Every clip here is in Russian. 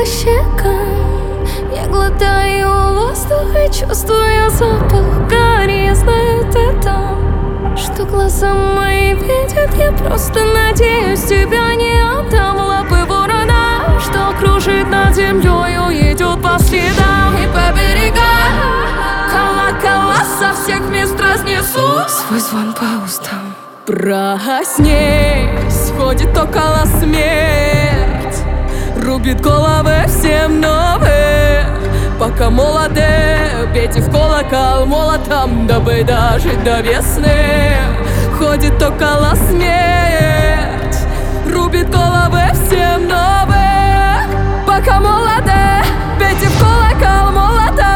щекам. Я глотаю воздух и чувствую запах гари. Я знаю, ты там, что глаза мои видят. Я просто надеюсь, тебя не отдам в лапы ворона, что кружит над землей, идет по следам. И по берегам колокола со всех мест разнесу свой звон по устам. Проснись, ходит около смерть, рубит головы всем новые. Пока молоды, бейте в колокол молотом, дабы дожить до весны. Ходит около смерть, рубит головы всем новые. Пока молоды, бейте в колокол молотом.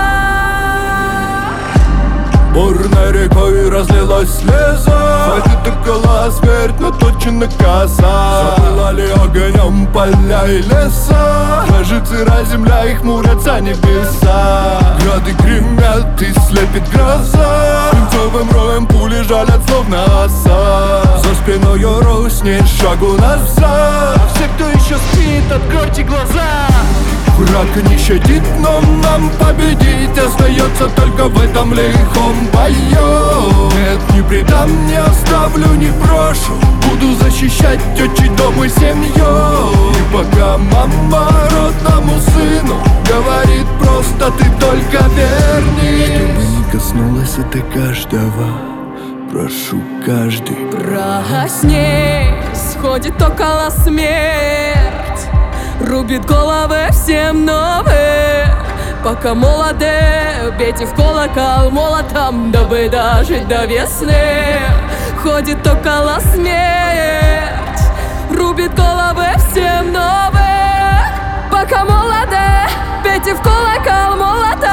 Бурной рекой разлилась слеза, ходит около смерть, но точно коса. Запылали огнем поля и леса, дрожит сырая земля и хмурятся небеса. Грады гремят и слепит гроза, свинцовым роем пули жалят словно оса. За спиною руснет шагу назад. Все, кто еще спит, откройте глаза. Враг не щадит, но нам победить остается только в этом лихом бою. Нет, не предам, не оставлю, не брошу, буду защищать отчий дом и семью. И пока мама родному сыну говорит просто: ты только вернись. Чтобы не коснулось это каждого, прошу каждый. Проснись, ходит около смерть, рубит головы всем новые. Пока молоды, бейте в колокол молотом, дабы дожить до весны. Ходит около смерть, рубит головы всем новые. Пока молоды, бейте в колокол молотом.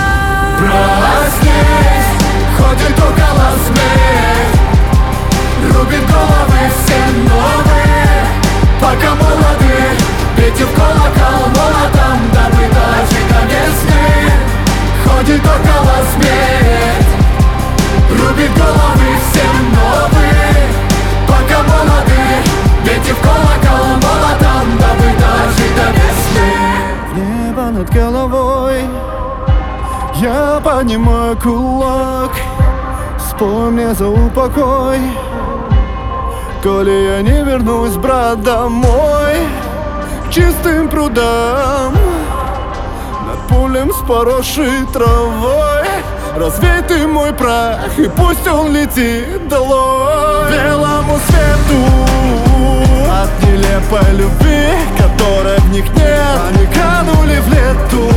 Проснись, ходит около смерть, рубит головы всем новые. Пока молоды, бейте в колокол молотом, дабы дожить до весны. Ходит около смерть, рубит головы всем новые. Пока молоды, бейте в колокол молотом, дабы дожить до весны. Небо над головой, я поднимаю кулак, вспомни за упокой. Коли я не вернусь, брат, домой, к чистым прудам, над полем с поросшей травой, развей ты мой прах, и пусть он летит долой. Белому свету от нелепой любви, которой в них нет, они канули в лету.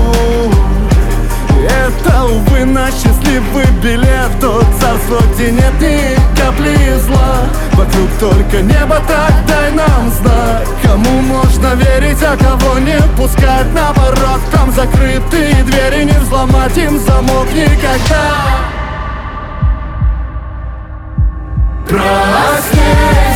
Это, увы, наш счастливый билет, тот царство, где нет ни капли зла. Вокруг только небо, так дай нам знать, кому можно верить, а кого не пускать. Наоборот, там закрытые двери, не взломать им замок никогда. Проснись.